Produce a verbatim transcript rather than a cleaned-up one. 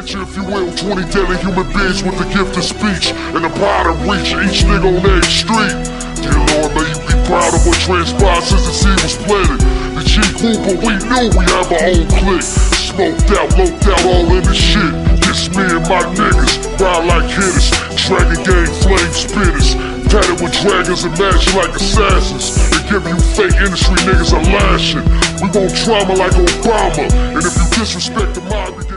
Picture, if you will, twenty deadly human beings with the gift of speech and the power to reach each nigga on every street. Dear Lord, may you be proud of what transpired since the seed was planted. The G group, but we knew we have our own clique. Smoked out, loped out, all in the shit. Just me and my niggas, ride like hitters. Dragon gang flame spitters. Padded with dragons and match like assassins. They give you fake industry niggas a lashing. We want trauma like Obama. And if you disrespect the mob,